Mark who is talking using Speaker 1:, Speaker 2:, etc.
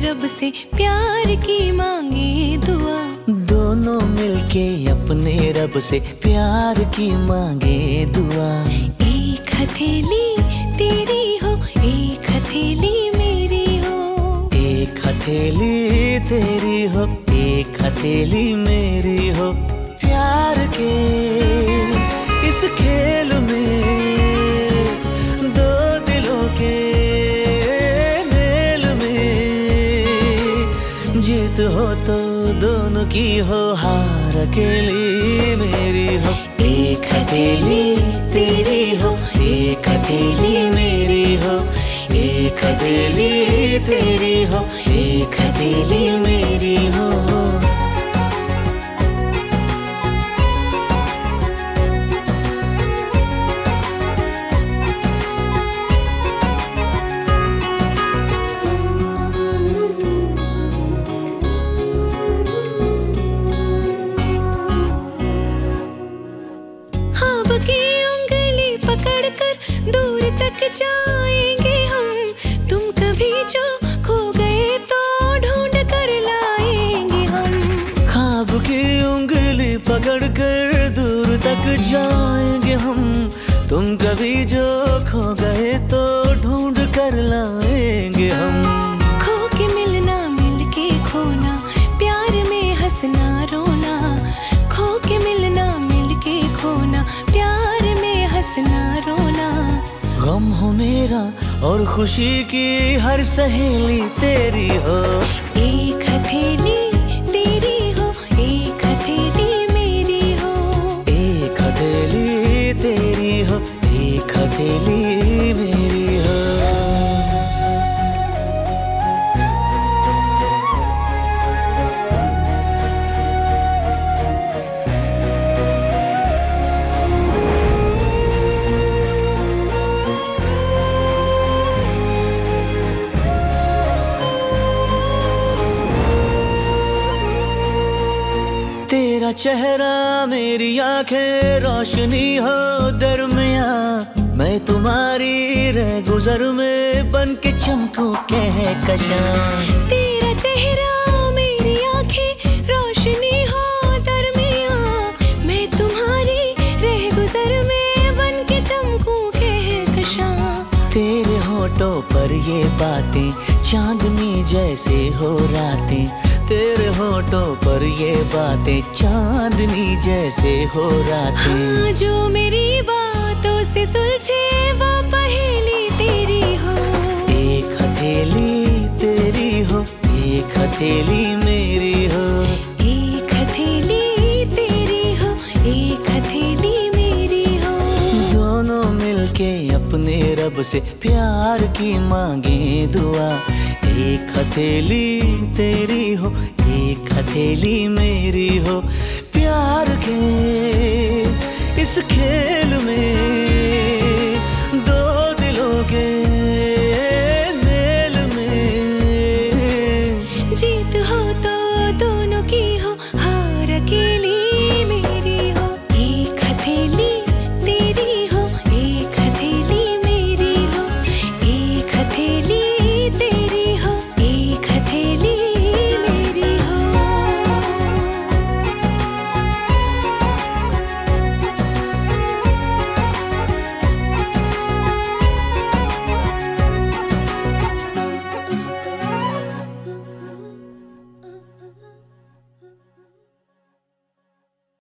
Speaker 1: रब से प्यार की मांगे दुआ।
Speaker 2: दोनों मिलके अपने रब से प्यार की मांगे दुआ।
Speaker 1: एक हथेली तेरी हो, एक हथेली मेरी हो।
Speaker 2: एक हथेली तेरी हो, एक हथेली मेरी हो। प्यार के इस खेल में दो दिलों के मेल में जीत हो तो दोनों की हो, हार अकेली मेरी हो। एक हथेली तेरी हो, एक हथेली मेरी हो। एक हथेली तेरी हो, एक हथेली मेरी हो।
Speaker 1: की उंगली पकड़कर दूर तक जाएंगे हम। तुम कभी जो खो गए तो ढूंढ कर लाएंगे हम।
Speaker 2: ख्वाब की उंगली पकड़कर दूर तक जाएंगे हम। तुम कभी जो खो गए तो ढूंढ कर लाएंगे हम।
Speaker 1: खो के मिलना, मिल के खोना, प्यार में हंसना रोना। खो के मिलना, मिल के खोना, प्यार में हंसना रोना।
Speaker 2: गम हो मेरा और खुशी की हर सहेली तेरी हो।
Speaker 1: एक हथेली तेरी हो, एक हथेली मेरी हो।
Speaker 2: एक हथेली तेरी हो, एक हथेली मेरी हो। तेरा चेहरा मेरी आंखें रोशनी हो दरमिया। मैं तुम्हारी रह गुजर में बन के चमकूं कहकशां।
Speaker 1: तेरा चेहरा मेरी आंखें रोशनी हो दरमिया। मैं तुम्हारी रह गुजर में बन के चमकूं कहकशां।
Speaker 2: तेरे होठों पर ये बातें चांदनी जैसे हो रातें। तेरे होठों पर ये बातें चांदनी जैसे हो रातें।
Speaker 1: हाँ, जो मेरी बातों से सुलझे वो पहेली तेरी हो।
Speaker 2: एक हथेली तेरी हो, एक हथेली मेरी हो।
Speaker 1: एक हथेली तेरी हो, एक हथेली मेरी हो।
Speaker 2: दोनों मिलके अपने रब से प्यार की मांगे दुआ। एक हथेली तेरी हो, एक हथेली मेरी हो। प्यार के इस खेल